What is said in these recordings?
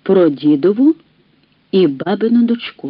про дідову і бабину дочку.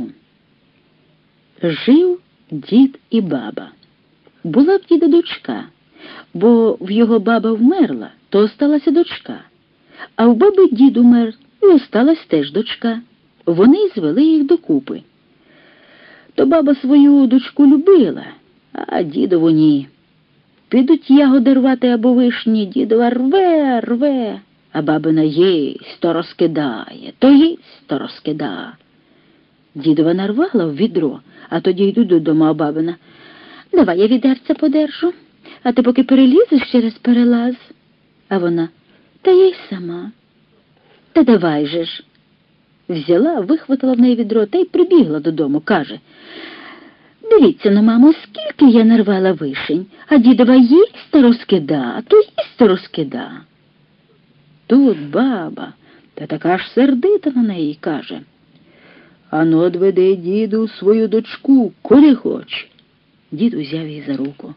Жив дід і баба. Була в діда дочка, бо в його баба вмерла, то осталася дочка. А в баби дід умер, і осталась теж дочка. Вони й звели їх докупи. То баба свою дочку любила, а дідову ні. Підуть ягоди рвати або вишні, дідова рве, а бабина їсть, то розкидає, то їсть, то розкидає. Дідова нарвала в відро, а тоді йду додому, а бабина: давай я відерця подержу, а ти поки перелізеш через перелаз. А вона: та я й сама. Та давай же ж. Взяла, вихватила в неї відро та й прибігла додому, каже: дивіться, ну, мамо, скільки я нарвала вишень, а дідова їсть та розкида, то їсть та розкида. Тут баба, та така ж сердита на неї, каже: ану, одведи, діду, свою дочку, куди хоч. Дід узяв її за руку.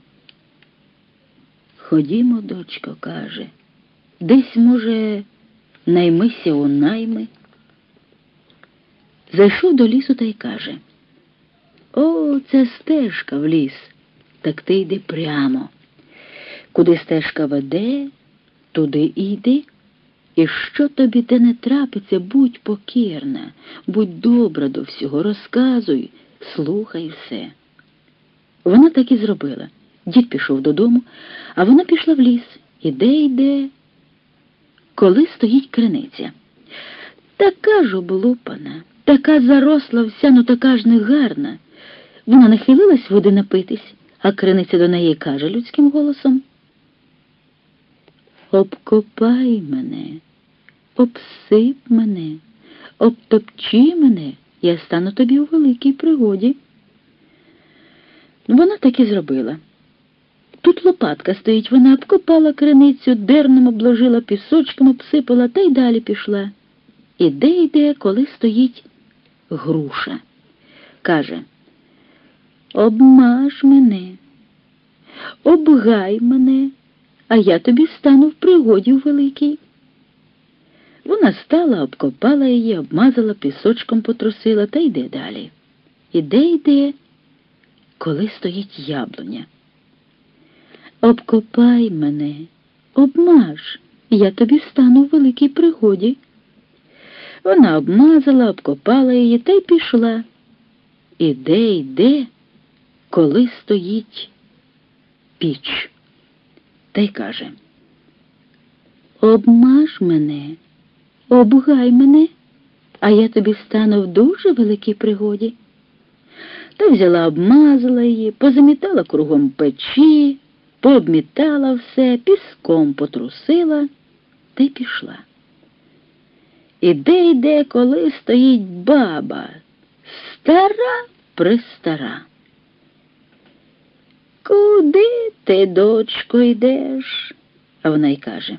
Ходімо, дочко, каже, десь, може, наймися у найми. Зайшов до лісу та й каже: о, це стежка в ліс, так ти йди прямо. Куди стежка веде, туди і йди. І що тобі де не трапиться, будь покірна, будь добра до всього, розказуй, слухай все. Вона так і зробила. Дід пішов додому, а вона пішла в ліс. Іде, коли стоїть криниця. Така ж облупана, така заросла вся, ну така ж негарна. Вона нахилилась води напитись, а криниця до неї каже людським голосом: обкопай мене, обсип мене, обтопчи мене, я стану тобі у великій пригоді. Вона так і зробила. Тут лопатка стоїть, вона обкопала криницю, дерном обложила, пісочком обсипала та й далі пішла. Іде, коли стоїть груша. Каже: обмаж мене, обгай мене, а я тобі стану в пригоді великій. Вона стала, обкопала її, обмазала, пісочком потрусила та йде далі. Іде, коли стоїть яблуня. Обкопай мене, обмаж, я тобі стану в великій пригоді. Вона обмазала, обкопала її та й пішла. Іде, коли стоїть піч. Та й каже: обмаж мене, обгай мене, а я тобі стану в дуже великій пригоді. Та взяла, обмазала її, позамітала кругом печі, пообмітала все, піском потрусила та й пішла. Іде, коли стоїть баба, стара-престара. Куди ти, дочко, йдеш? А вона й каже: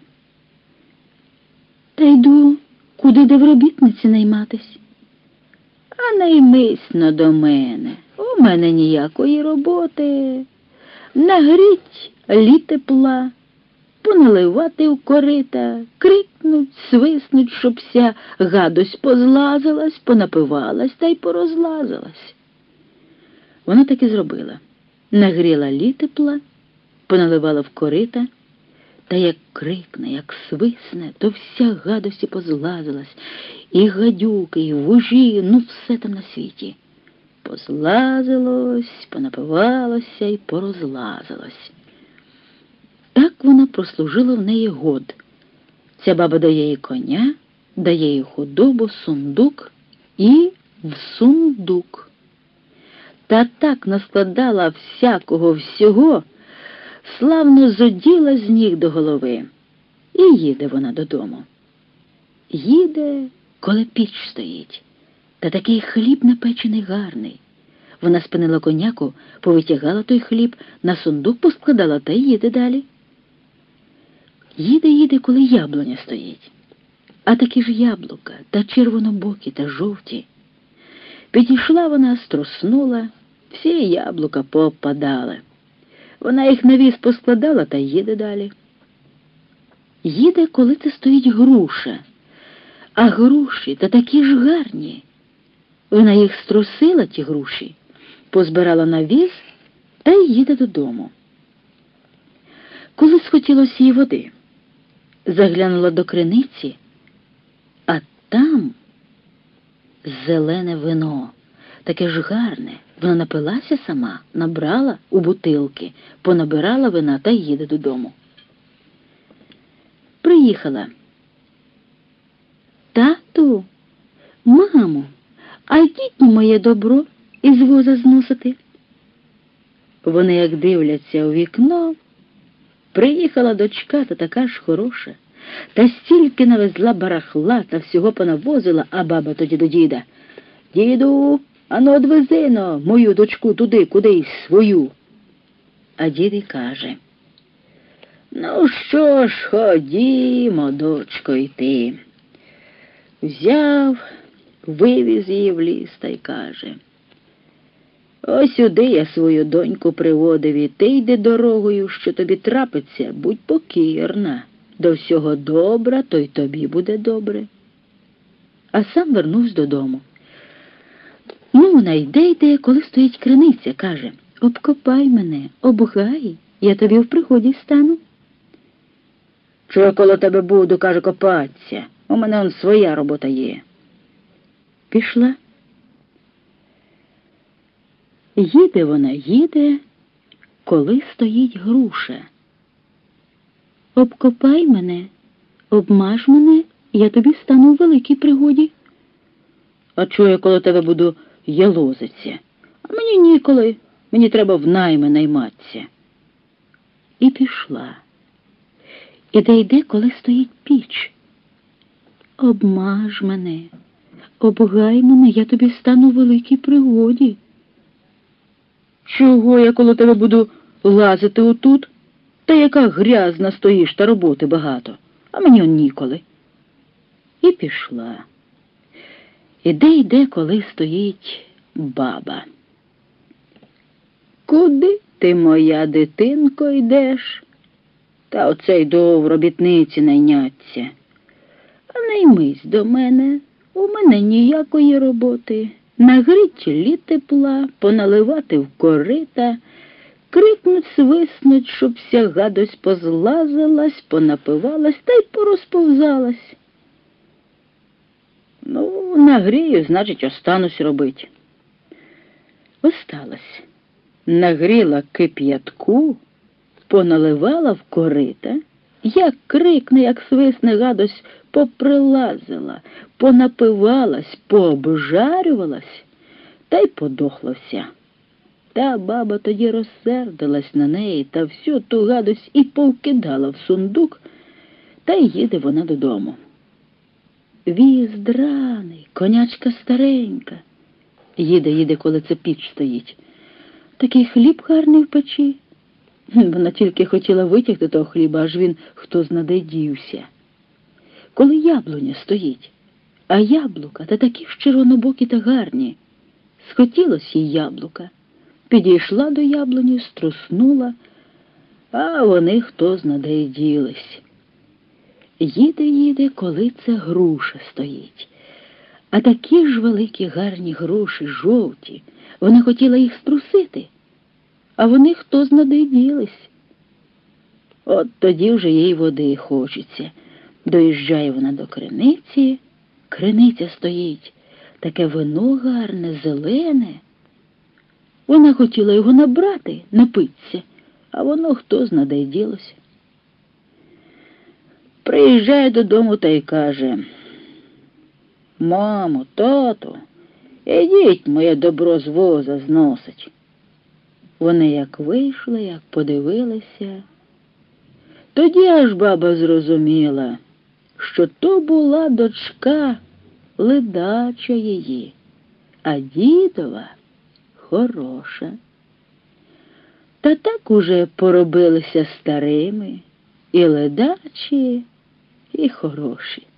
та йду, куди де в робітниці найматись. А наймись-но до мене, у мене ніякої роботи. Нагріть тепла, поналивати в корита, крикнуть, свиснуть, щоб вся гадость позлазилась, понапивалась та й порозлазилась. Вона так і зробила. Нагріла тепла, поналивала в корита, та як крикне, як свисне, то вся гадость і позлазилась, і гадюки, і вужі, ну все там на світі. Позлазилось, понапивалося і порозлазилось. Так вона прослужила в неї год. Ця баба дає їй коня, дає їй худобу, сундук і в сундук. Та так наскладала всякого всього, славно зоділа з ніг до голови. І їде вона додому. Їде, коли піч стоїть, та такий хліб напечений гарний. Вона спинила коняку, повитягала той хліб, на сундук поскладала та й їде далі. Їде, коли яблуня стоїть. А такі ж яблука, та червонобокі, та жовті. Підійшла вона, струснула, всі яблука поопадали. Вона їх на віз поскладала та їде далі. Їде, коли це стоїть груша. А груші та такі ж гарні. Вона їх струсила, ті груші, позбирала на віз та й їде додому. Коли схотілося їй води, заглянула до криниці, а там зелене вино, таке ж гарне. Вона напилася сама, набрала у бутилки, понабирала вина та їде додому. Приїхала. Тату, мамо, а йдіть моє добро із воза зносити. Вони як дивляться у вікно, приїхала дочка та така ж хороша, та стільки навезла барахла та всього понавозила, а баба тоді до діда: «Діду, ану одвези-но мою дочку туди, кудись свою». А дід і каже: «Ну що ж, ходімо, дочко, йти». Взяв, вивіз її в ліс та й каже: «Ось сюди я свою доньку приводив, і ти йди дорогою, що тобі трапиться, будь покірна. До всього добра, то й тобі буде добре». А сам вернувся додому. Ну, вона йде, коли стоїть криниця, каже: «Обкопай мене, обгай, я тобі в пригоді стану». «Чого я коло тебе буду, — каже, — копатися? У мене он своя робота є». Пішла. Їде вона, їде, коли стоїть груша. «Обкопай мене, обмаж мене, я тобі стану у великій пригоді». «А чого я коло тебе буду ялозиться? А мені ніколи, мені треба в найми найматися». І пішла. Іде, коли стоїть піч. «Обмаж мене, обгай мене, я тобі стану у великій пригоді». «Чого я коло тебе буду лазити отут? Та яка грязна стоїш, та роботи багато, а мені он ніколи». І пішла. Іде, коли стоїть баба. «Куди ти, моя дитинко, йдеш?» «Та оце йду в робітниці найняться». «А наймись до мене, у мене ніякої роботи. Нагріть лі тепла, поналивати в корита, крикнуть, свиснуть, щоб вся гадость позлазилась, понапивалась та й порозповзалась». «Ну, нагрію, значить, останусь робить». Осталась. Нагріла кип'ятку, поналивала в корита, як крикне, як свисне гадость, поприлазила, понапивалась, пообжарювалась, та й подохла вся. Та баба тоді розсердилась на неї та всю ту гадость і повкидала в сундук, та й їде вона додому. Віз драний, конячка старенька. Їде, коли це піч стоїть. Такий хліб гарний в печі. Вона тільки хотіла витягти того хліба, аж він хто-знаде дівся. Коли яблуня стоїть, а яблука та такі ж червонобокі та гарні. Схотілось їй яблука. Підійшла до яблуні, струснула, а вони хто-знаде ділись. Їде, коли це груша стоїть. А такі ж великі гарні груші, жовті. Вона хотіла їх струсити, а вони хто-знаде ділись. От тоді вже їй води хочеться. Доїжджає вона до криниці, криниця стоїть, таке вино гарне, зелене. Вона хотіла його набрати, напитися, а воно хто-знаде ділося. Приїжджає додому та й каже: «Мамо, тату, ідіть моє добро з воза зносить». Вони як вийшли, як подивилися, тоді аж баба зрозуміла, що то була дочка ледача її, а дідова хороша. Та так уже поробилися старими, і ледачі, і хороші.